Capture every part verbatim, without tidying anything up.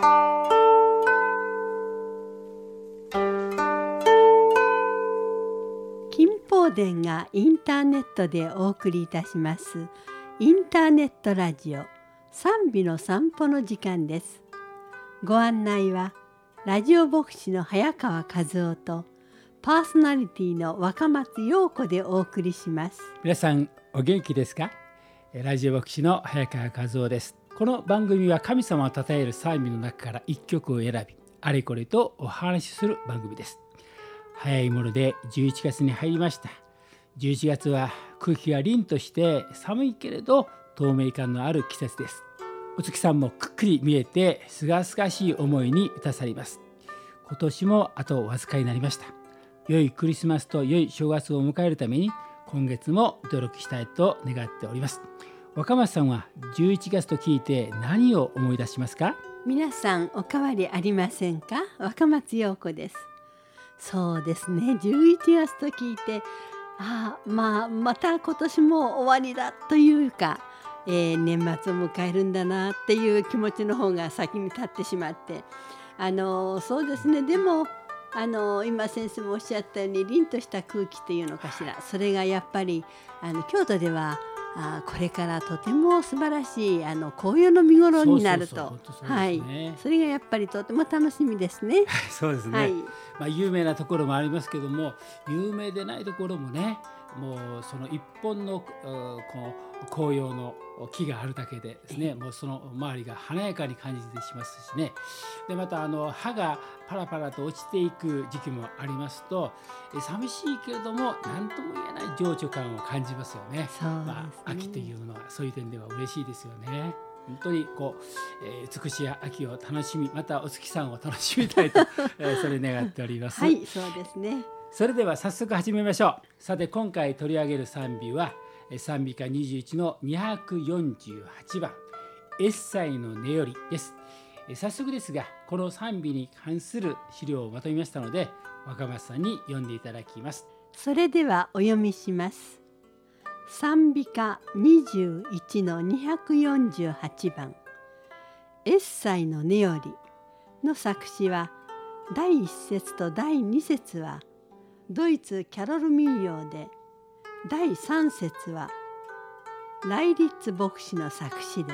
金宝殿がインターネットでお送りいたしますインターネットラジオ賛美の散歩の時間です。ご案内はラジオ牧師の早川和夫とパーソナリティの若松陽子でお送りします。 皆さんお元気ですか？ラジオ牧師の早川和夫です。この番組は神様を称える賛美の中から一曲を選び、あれこれとお話しする番組です。早いものでじゅういちがつに入りました。じゅういちがつは空気が凛として寒いけれど透明感のある季節です。お月さんもくっきり見えてすがすがしい思いに満たされます。今年もあとわずかになりました。良いクリスマスと良い正月を迎えるために今月も努力したいと願っております。若松さんはじゅういちがつと聞いて何を思い出しますか？ 皆さんお変わりありませんか？若松陽子です。そうですね、じゅういちがつと聞いてああ、まあ、また今年も終わりだというか、えー、年末を迎えるんだなっていう気持ちの方が先に立ってしまってあのそうですね。でもあの今先生もおっしゃったように凛とした空気っていうのかしら、それがやっぱりあの京都ではあこれからとても素晴らしいあの紅葉の見頃になると、はい、それがやっぱりとても楽しみですね。 そうですね、はい。まあ、有名なところもありますけども、有名でないところもね、もうその一本のこう紅葉の木があるだけでですね、もうその周りが華やかに感じてしますしね。でまたあの葉がパラパラと落ちていく時期もありますと、寂しいけれども何とも言えない情緒感を感じますよね。 そうですね。 まあ、秋というのはそういう点では嬉しいですよね。本当にこう、えー、美しい秋を楽しみ、またお月さんを楽しみたいと、えー、それ願っております。 はい、そうですね。 それでは早速始めましょう。さて今回取り上げる賛美は賛美歌にじゅういちのにひゃくよんじゅうはちばんエッサイの音よりです。早速ですがこの賛美に関する資料をまとめましたので若松さんに読んでいただきます。 それではお読みします。賛美歌にじゅういちのにひゃくよんじゅうはちばんエッサイの音よりの作詞はだいいっ節とだいに節はドイツキャロル民謡で、だいさん節はライリッツ牧師の作詞です。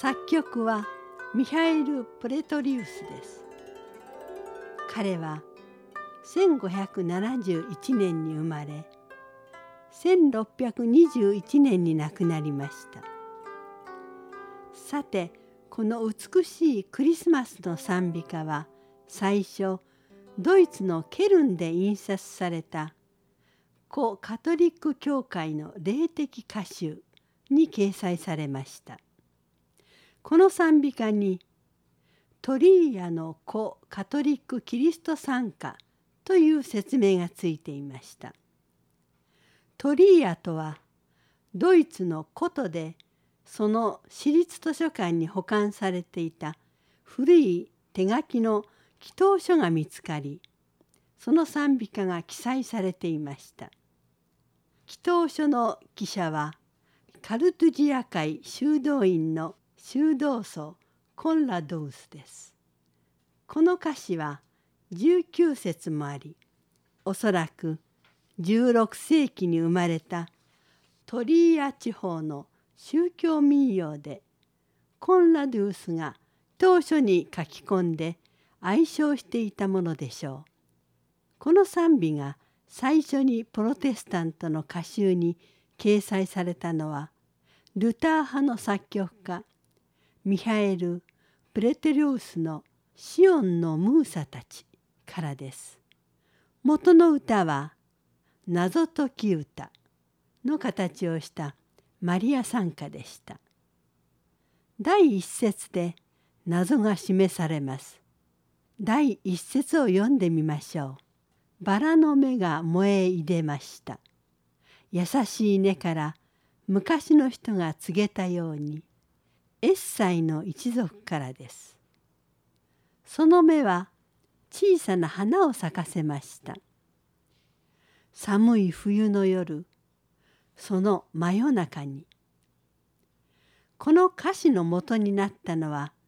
作曲はミハエル・プレトリウスです。彼はせんごひゃくななじゅういちねんに生まれ、せんろっぴゃくにじゅういちねんに亡くなりました。さて、この美しいクリスマスの賛美歌は最初ドイツのケルンで印刷された古カトリック教会の霊的歌集に掲載されました。この賛美歌にトリーヤの古カトリックキリスト賛歌という説明がついていました。トリーヤとはドイツの古都でその私立図書館に保管されていた古い手書きの祈祷書が見つかり、その賛美歌が記載されていました。祈祷書の記者はカルトゥジア会修道院の修道僧コンラドウスです。この歌詞はじゅうきゅう節もあり、おそらくじゅうろく世紀に生まれたトリーヤ地方の宗教民謡で、コンラドウスが当初に書き込んで愛唱していたものでしょう。この賛美が最初にプロテスタントの歌集に掲載されたのは、ルター派の作曲家ミハエル・プレテリウスのシオンのムーサたちからです。元の歌は謎解き歌の形をしたマリア賛歌でした。だいいっ節で謎が示されます。だいいっ節を読んでみましょう。バラの芽が燃えいでました。優しい根から昔の人が告げたように、エッサイの一族からです。その芽は小さな花を咲かせました。寒い冬の夜、その真夜中に。この歌詞の元になったのは、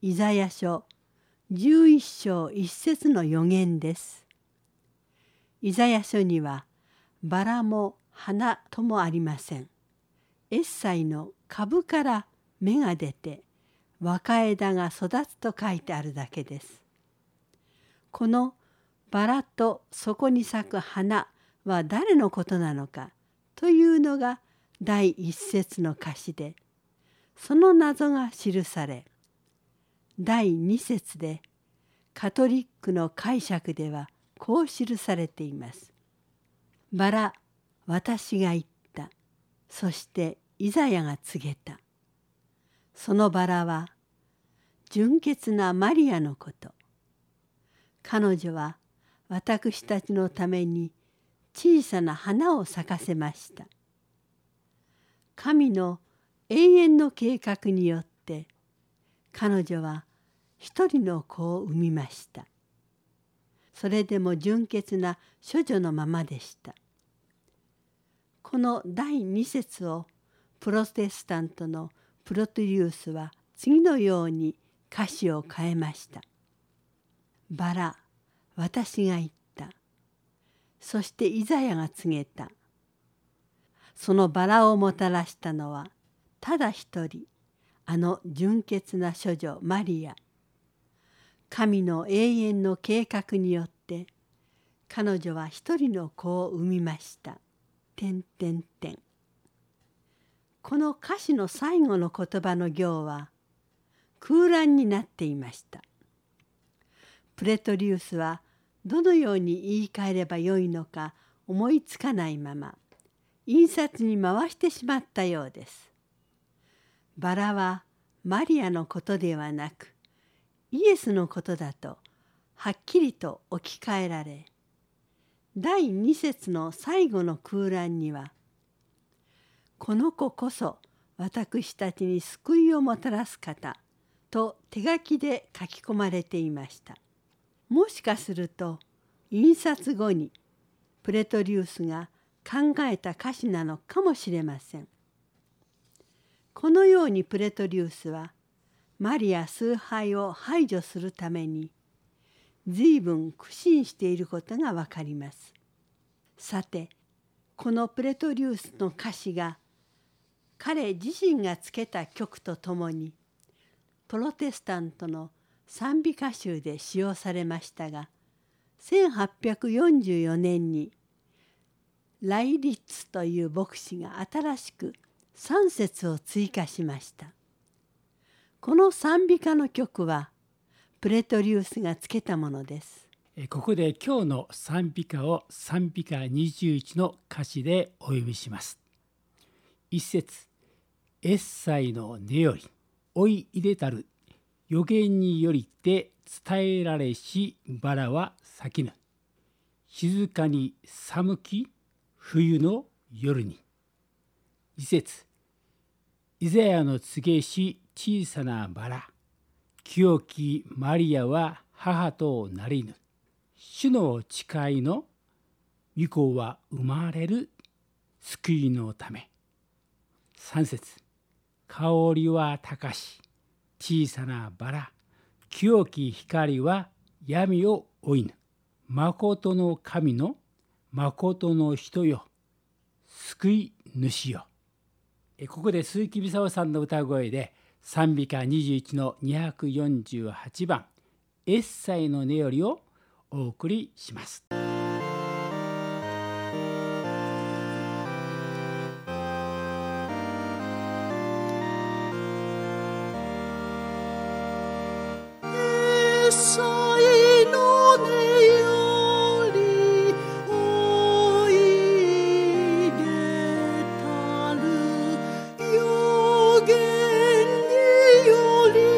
イザヤ書じゅういっ章いっ節の預言です。イザヤ書にはバラも花ともありません。エッサイの株から芽が出て若枝が育つと書いてあるだけです。このバラとそこに咲く花は誰のことなのかというのが第一節の歌詞で、その謎が記され、第二節でカトリックの解釈ではこう記されています。バラ、私が言った。そしてイザヤが告げた。そのバラは純潔なマリアのこと。彼女は私たちのために小さな花を咲かせました。神の永遠の計画によって彼女は一人の子を産みました。それでも純潔な処女のままでした。この第二節をプロテスタントのプロテリウスは次のように歌詞を変えました。バラ、私が言った。そしてイザヤが告げた。そのバラをもたらしたのはただ一人、あの純潔な処女マリア。神の永遠の計画によって彼女は一人の子を産みました。てんてんてん。この歌詞の最後の言葉の行は空欄になっていました。プレトリウスはどのように言い換えればよいのか思いつかないまま印刷に回してしまったようです。バラはマリアのことではなくイエスのことだとはっきりと置き換えられ、第二節の最後の空欄にはこの子こそ私たちに救いをもたらす方と手書きで書き込まれていました。もしかすると印刷後にプレトリウスが考えた歌詞なのかもしれません。このようにプレトリウスはマリア崇拝を排除するために随分苦心していることがわかります。さて、このプレトリウスの歌詞が彼自身がつけた曲とともにプロテスタントの賛美歌集で使用されましたが、せんはっぴゃくよんじゅうよねんにライリッツという牧師が新しくさん節を追加しました。この賛美歌の曲はプレトリウスがつけたものです。 ここで今日の賛美歌を賛美歌にじゅういちの歌詞でお読みします。一節、エッサイの根より追い入れたる預言によりて伝えられしバラは咲きぬ。静かに寒き冬の夜に。二節、イザヤの告げし小さなバラ。清きマリアは母となりぬ。主の誓いの御子は生まれる救いのため。三節、香りは高し小さなバラ。清き光は闇を追いぬ。まことの神のまことの人よ。救い主よ。ここで鈴木美沙さんの歌声で賛美歌にじゅういちのにひゃくよんじゅうはちばんエッサイの根よりをお送りします。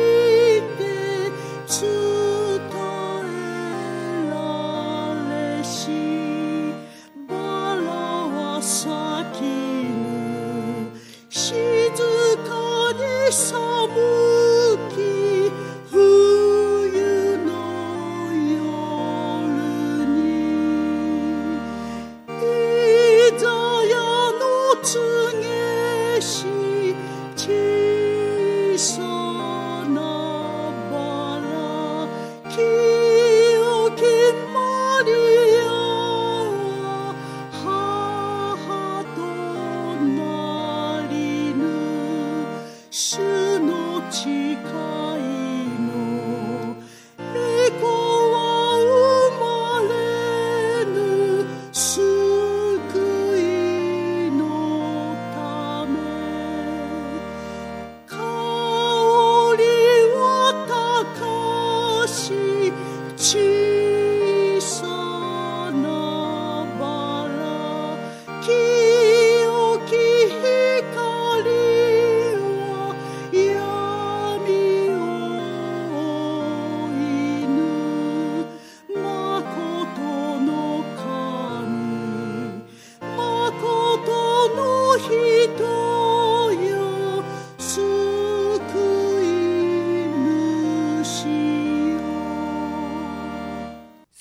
伝えられ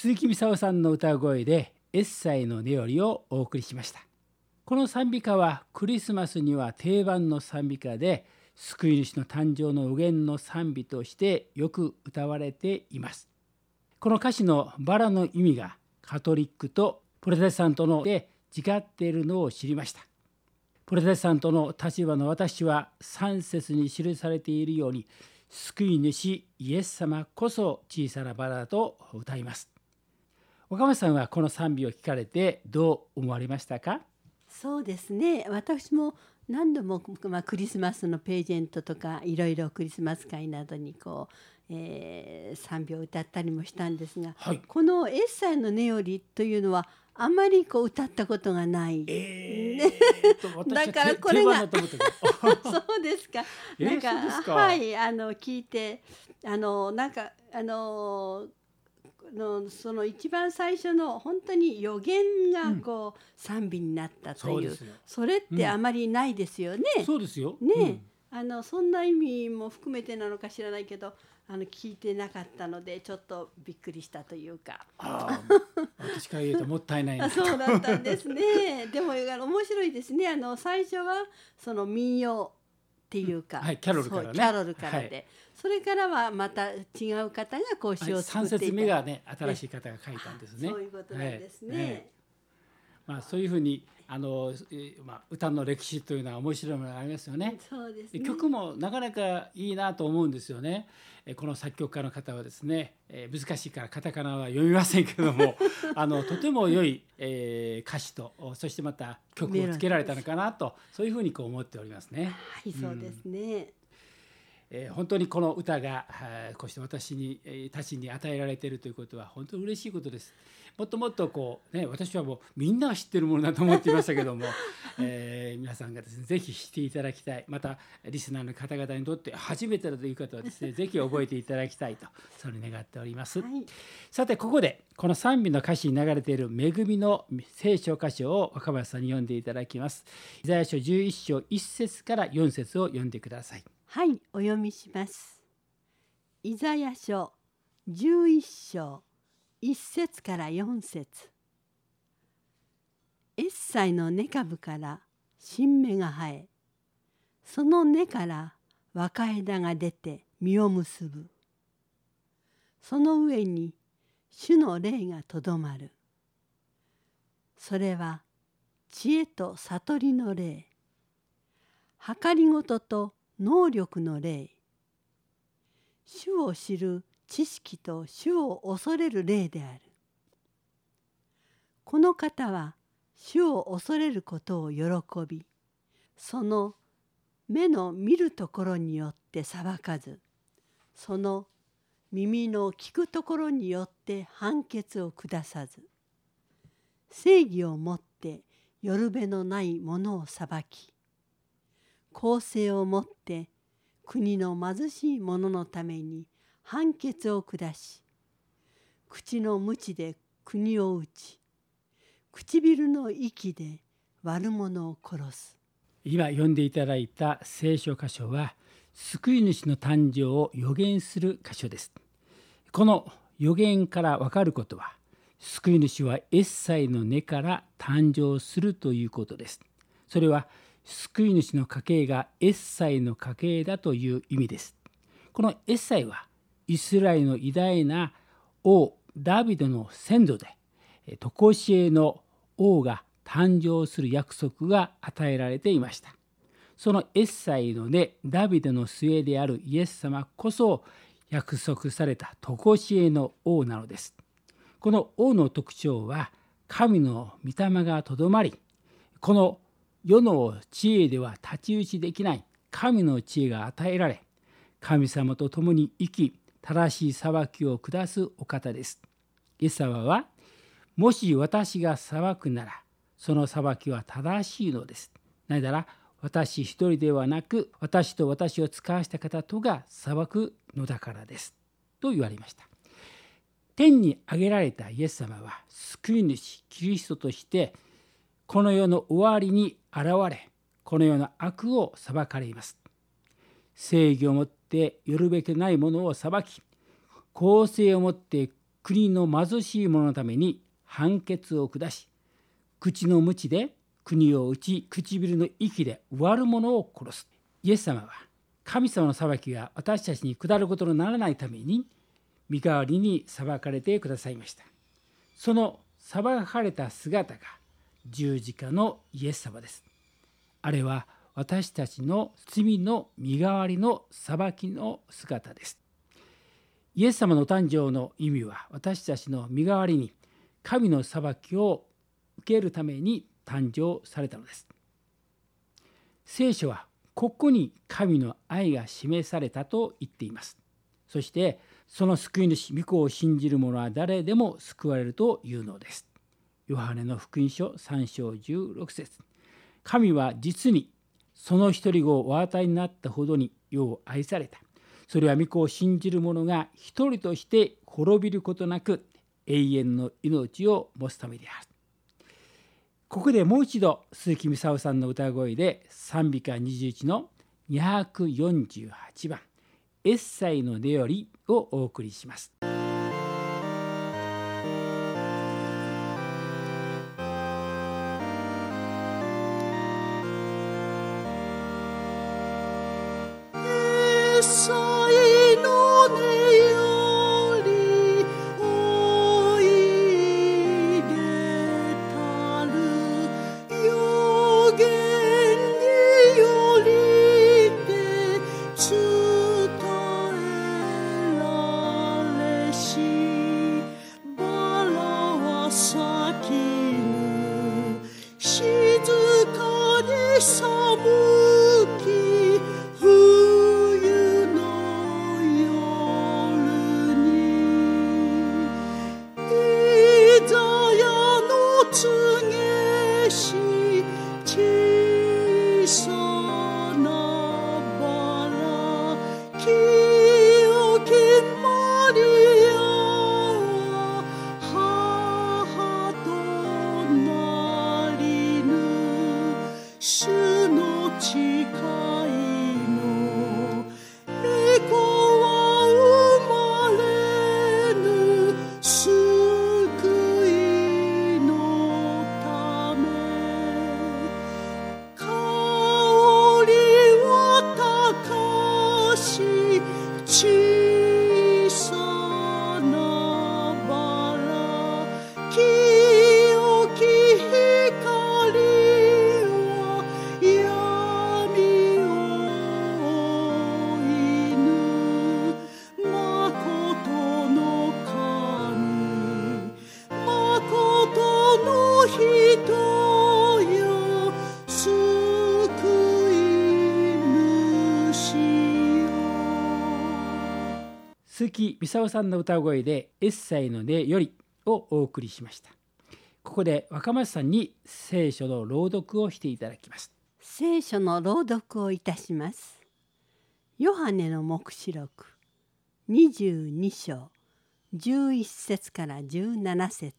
鈴木美沙さんの歌声でエッサイの音よりをお送りしました。この賛美歌はクリスマスには定番の賛美歌で、救い主の誕生の予言の賛美としてよく歌われています。この歌詞のバラの意味がカトリックとプロテスタントので違っているのを知りました。プロテスタントの立場の私はさん節に記されているように、救い主イエス様こそ小さなバラだと歌います。岡本さんはこの賛美を聞かれてどう思われましたか？ そうですね、私も何度も、まあ、クリスマスのページェントとかいろいろクリスマス会などにこう、えー、賛美を歌ったりもしたんですが、 はい、 このエッサイの音よりというのはあんまりこう歌ったことがない、 えー、 だからこれがそうですか、 えー、 なんかそうですか、 はいあの聞いてあのなんかあののその一番最初の本当に予言がこう、うん、賛美になったという、 そ, それってあまりないですよね、 うん、そうですよね、うん、あのそんな意味も含めてなのか知らないけど、あの聞いてなかったのでちょっとびっくりしたというか、 あ私から言うともったいないなそうだったんですねでも面白いですね。あの最初はその民謡っていうか、 うんはい、キャロルからね、 キャロルからで、はい、それからはまた違う方がこう詩を作っていた、はい、さん節目がね新しい方が書いたんですね。 そういうことなんですね、はいはい、 まあ、そういうふうにあの、まあ、歌の歴史というのは面白いものがありますよね。 そうですね、 曲もなかなかいいなと思うんですよね。この作曲家の方はですね、えー、難しいからカタカナは読みませんけどもあのとても良い、えー、歌詞とそしてまた曲をつけられたのかなと、そういうふうにこう思っておりますね。 はい、そうですね、 うんえー、本当にこの歌がこうして私に、えー、たちに与えられているということは本当に嬉しいことです。もっともっとこう、ね、私はもうみんなが知ってるものだと思っていましたけども、えー、皆さんがですねぜひ知っていただきたい、またリスナーの方々にとって初めてだという方はですねぜひ覚えていただきたいとそれ願っております、はい、さてここでこの賛美の歌詞に流れている恵みの聖書箇所を若林さんに読んでいただきます。イザヤ書じゅういっ章いち節からよん節を読んでください。 はい、お読みします。イザヤ書じゅういっ章いち節からよん節。エッサイの根株から新芽が生え、その根から若枝が出て実を結ぶ。その上に主の霊がとどまる。それは知恵と悟りの霊、計りごとと能力の霊、主を知る知識と主を恐れる霊である。この方は主を恐れることを喜び、その目の見るところによって裁かず、その耳の聞くところによって判決を下さず、正義をもってよるべのないものを裁き、公正をもって国の貧しい者のために判決を下し、口の鞭で国を打ち、唇の息で悪者を殺す。 今読んでいただいた聖書箇所は救い主の誕生を予言する箇所です。この予言から分かることは、救い主はエッサイの根から誕生するということです。それは救い主の家系がエッサイの家系だという意味です。このエッサイはイスラエルの偉大な王ダビデの先祖で、常しえの王が誕生する約束が与えられていました。そのエッサイの根、ダビデの末であるイエス様こそ約束された常しえの王なのです。この王の特徴は、神の御霊がとどまり、この世の知恵では太刀打ちできない神の知恵が与えられ、神様と共に生き、正しい裁きを下すお方です。イエス様は、もし私が裁くなら、その裁きは正しいのです。なぜなら、私一人ではなく、私と私を使わした方とが裁くのだからです。と言われました。天に上げられたイエス様は、救い主キリストとして、この世の終わりに現れ、この世の悪を裁かれます。正義をもってよるべきないものを裁き、公正をもって国の貧しい者のために判決を下し、口の鞭で国を打ち、唇の息で悪者を殺す。イエス様は神様の裁きが私たちに下ることのならないために身代わりに裁かれてくださいました。その裁かれた姿が十字架のイエス様です。あれは私たちの罪の身代わりの裁きの姿です。イエス様の誕生の意味は、私たちの身代わりに神の裁きを受けるために誕生されたのです。聖書はここに神の愛が示されたと言っています。そしてその救い主御子を信じる者は誰でも救われるというのです。ヨハネの福音書さん章じゅうろく節。神は実にその一人子をお与えになったほどに世を愛された。それは御子を信じる者が一人として滅びることなく永遠の命を持つためである。ここでもう一度鈴木美沙さんの歌声で賛美歌にじゅういちのにひゃくよんじゅうはちばんエッサイの音よりをお送りします。鈴木美沙さんの歌声でエッサイの音よりをお送りしました。ここで若松さんに聖書の朗読をしていただきます。 聖書の朗読をいたします。ヨハネの黙示録にじゅうに章じゅういち節からじゅうなな節。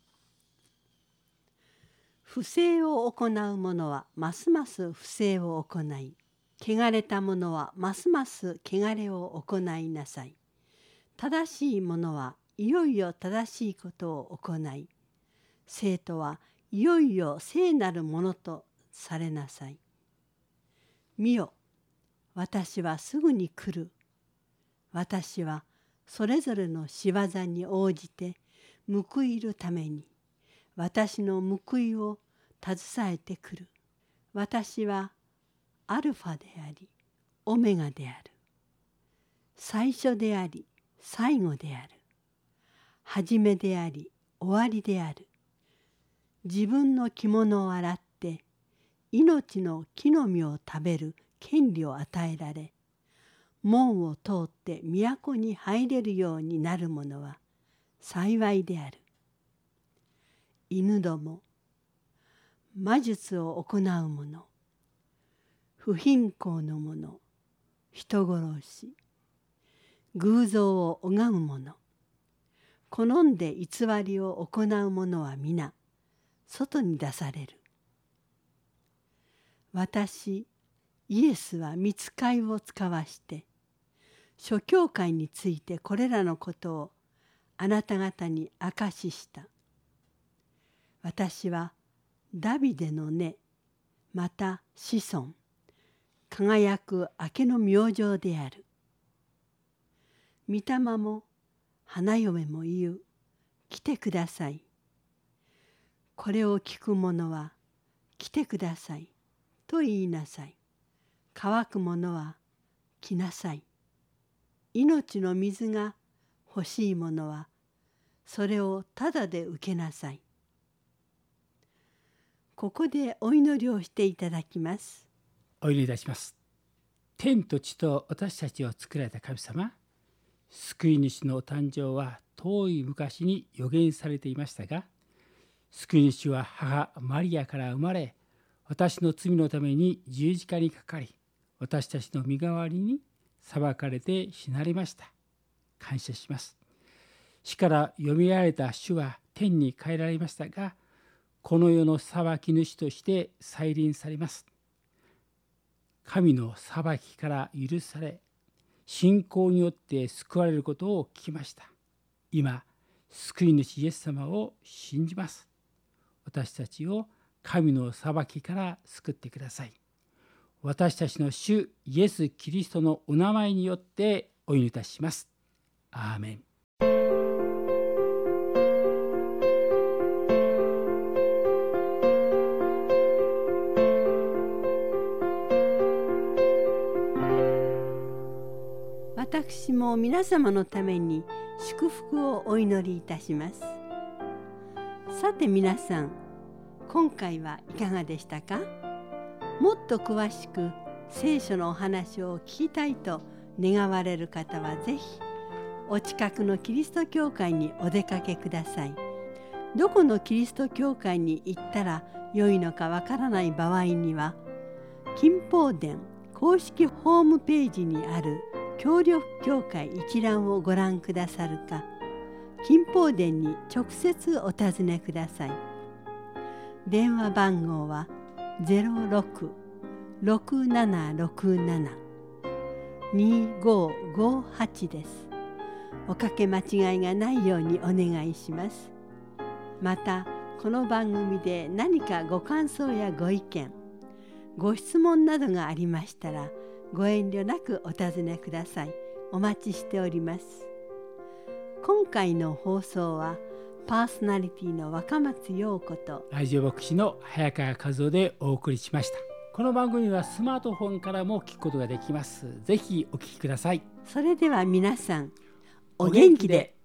不正を行う者はますます不正を行い、汚れた者はますます汚れを行いなさい。正しい者はいよいよ正しいことを行い、聖徒はいよいよ聖なるものとされなさい。見よ、私はすぐに来る。私はそれぞれの仕業に応じて報いるために、私の報いを携えてくる。私はアルファであり、オメガである。最初であり、最後である。初めであり、終わりである。自分の着物を洗って、命の木の実を食べる権利を与えられ、門を通って都に入れるようになる者は幸いである。犬ども、魔術を行う者、不貧困の者、人殺し、偶像を拝む者、好んで偽りを行う者は皆外に出される。私イエスは御使いを使わして諸教会についてこれらのことをあなた方に証しした。私はダビデの根、また子孫、輝く明けの明星である。御霊も花嫁も言う。来てください。これを聞く者は来てくださいと言いなさい。乾く者は来なさい。命の水が欲しい者はそれをただで受けなさい。ここでお祈りをしていただきます。 お祈りいたします。天と地と私たちを作られた神様、救い主のお誕生は遠い昔に予言されていましたが、救い主は母マリアから生まれ、私の罪のために十字架にかかり、私たちの身代わりに裁かれて死なれました。感謝します。死からよみがえられた主は天に帰られましたが、この世の裁き主として再臨されます。神の裁きから許され、信仰によって救われることを聞きました。今、救い主イエス様を信じます。私たちを神の裁きから救ってください。私たちの主イエス・キリストのお名前によってお祈りいたします。アーメン。 私も皆様のために祝福をお祈りいたします。さて皆さん、今回はいかがでしたか？もっと詳しく聖書のお話を聞きたいと願われる方はぜひお近くのキリスト教会にお出かけください。どこのキリスト教会に行ったら良いのかわからない場合には、金宝殿公式ホームページにある協力教会一覧をご覧くださるか、金宝殿に直接お尋ねください。電話番号は ゼロろく ろくななろくなな にごごはち です。おかけ間違いがないようにお願いします。また、この番組で何かご感想やご意見、ご質問などがありましたら、ご遠慮なくお尋ねください。お待ちしております。今回の放送はパーソナリティの若松陽子とラジオ牧師の早川和夫でお送りしました。この番組はスマートフォンからも聞くことができます。ぜひお聞きください。 それでは皆さん、お元気で。